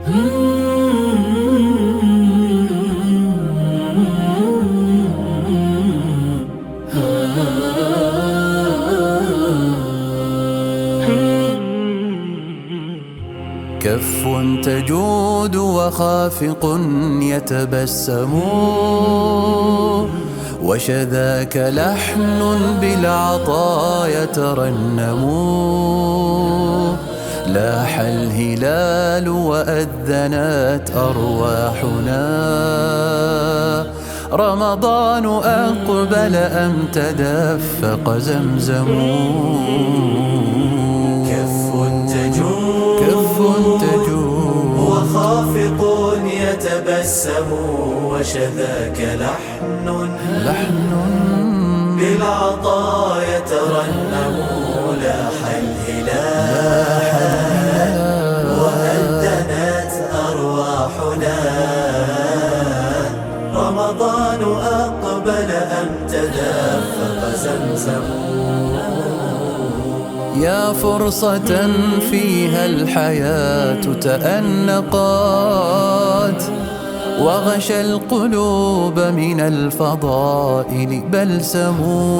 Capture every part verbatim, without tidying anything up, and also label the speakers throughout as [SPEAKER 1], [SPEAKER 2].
[SPEAKER 1] كف تجود وخافق يتبسم، وشذاك لحن بالعطا يترنم. لاح الهلال وأذنت أرواحنا، رمضان أقبل أم تدفق زمزم.
[SPEAKER 2] كف تجود
[SPEAKER 1] كف تجود
[SPEAKER 2] وخافق يتبسم، وشذاك لحن
[SPEAKER 1] لحن
[SPEAKER 2] بالعطا يترنم. لاح الهلال وأذنت أرواحنا، رمضان أقبل أم تدفق زمزم.
[SPEAKER 1] يا فرصة فيها الحياة تأنقت، وغشى القلوب من الفضائل بلسم.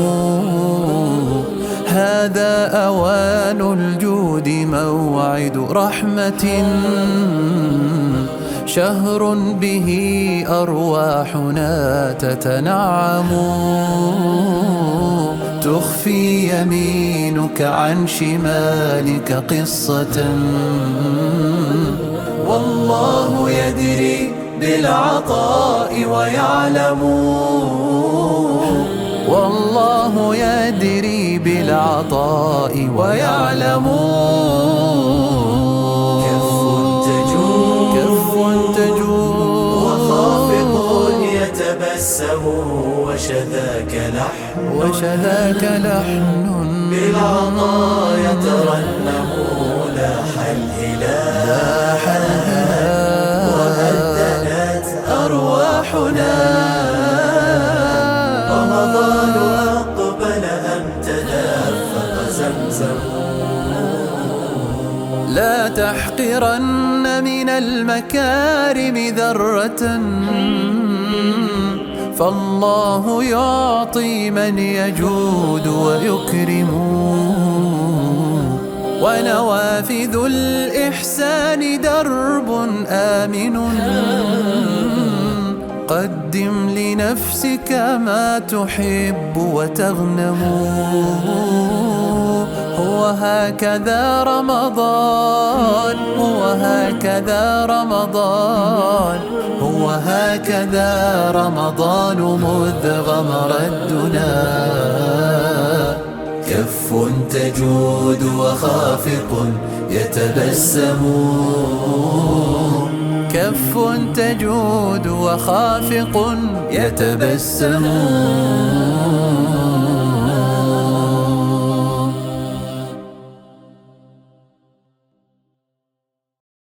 [SPEAKER 1] هذا أوان الجود موعد رحمة، شهر به أرواحنا تتنعم. تخفي يمينك عن شمالك قصة، والله يدري بالعطاء ويعلم. والله يدري بالعطاء ويعلم.
[SPEAKER 2] كف تجود
[SPEAKER 1] كف تجود
[SPEAKER 2] وخافق يتبسم، وشذاك لحن
[SPEAKER 1] وشذاك لحن
[SPEAKER 2] بالعطا يترنم. لاح الهلال
[SPEAKER 1] لاح الهلال
[SPEAKER 2] وأذنت أرواحنا، رمضان أقبل أم تدفق زمزم.
[SPEAKER 1] لا تحقرن من المكارم ذرة، فالله يعطي من يجود ويكرم. ونوافذ الإحسان درب آمن، قدم لنفسك ما تحب وتغنم. هو هكذا رمضان، هو هكذا رمضان، هو هكذا رمضان مذ غمر الدنا.
[SPEAKER 2] كف تجود وخافق يتبسم،
[SPEAKER 1] كف تجود وخافق يتبسم.